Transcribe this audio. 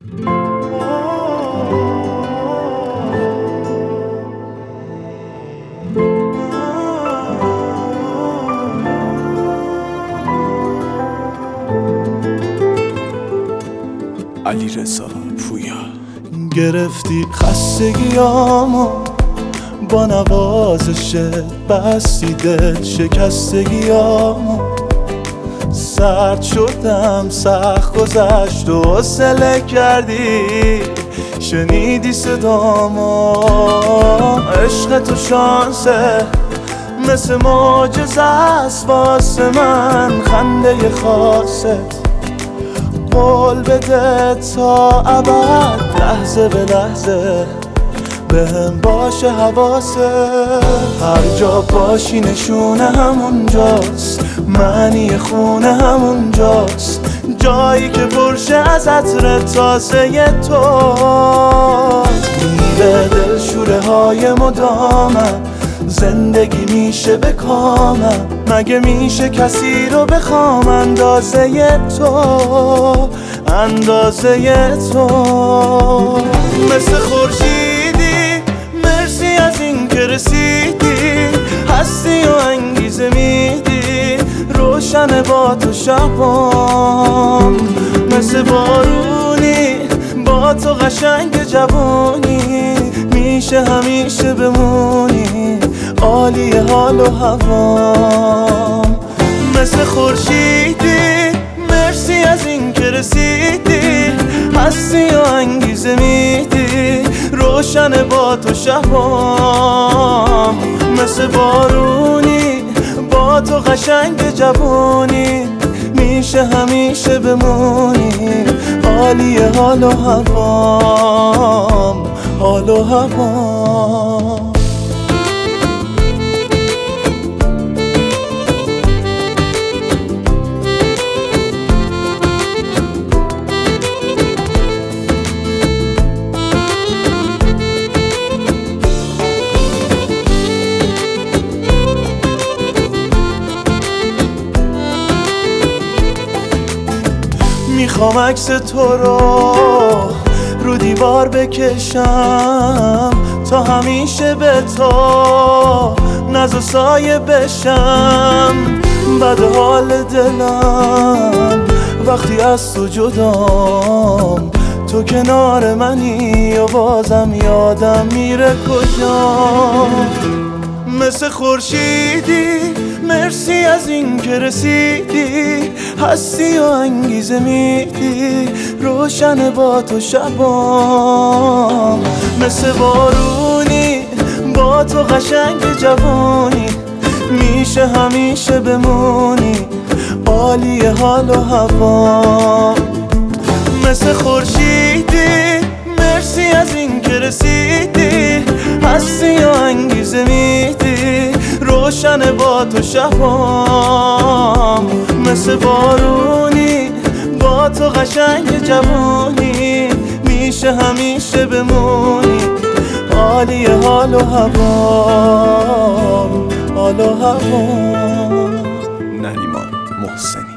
علیرضا پویا. گرفتی خستگیامو با نوازشت، بستی دل شکستگیامو. سرد شدم سخت گذشت و حوصله کردی، شنیدی صدامو. عشق تو شانسه مثل معجزه است واسه من، خنده خاصت قول بده تا ابد، لحظه به لحظه بهم باشه حواست. هر جا باشی نشونه همونجاست، معنی خونه همونجاست، جایی که پرشه از عطر تازه تو. میره دل شوره های مدامم، زندگی میشه به کامم. مگه میشه کسی رو بخوام اندازه تو، اندازه تو. مثل خورشیدی مرسی از این که رسیدی، هستی و انگیزه میدی، روشن با تو شبام. مثل بارونی با تو قشنگ جوونی، میشه همیشه بمونی عالی حال و هوام. مثل خورشیدی مرسی از این که رسیدی، هستی و انگیزه میدی، روشن با تو شبام. مثل بارونی با تو قشنگ جوونی، میشه همیشه بمونی عالی حال و هوام، حال و هوام. میخوام عکس تو رو دیوار بکشم، تا همیشه به تو ناز و سایه بشم. بد حال دلم وقتی از تو جدام، تو کنار منی و بازم یادم میره کجام. مثل خورشیدی مرسی از این که رسیدی، هستی و انگیزه میدی، روشن با تو شبام. مثل بارونی با تو قشنگ جوونی، میشه همیشه بمونی عالی حال و هوام. مثل خورشیدی مرسی از این که رسیدی، هستی و انگیزه میدی، روشن با تو شبام. مثل بارونی با تو قشنگ جوونی، میشه همیشه بمونی عالی حال و هوام، حال و هوام. نریمان محسنی.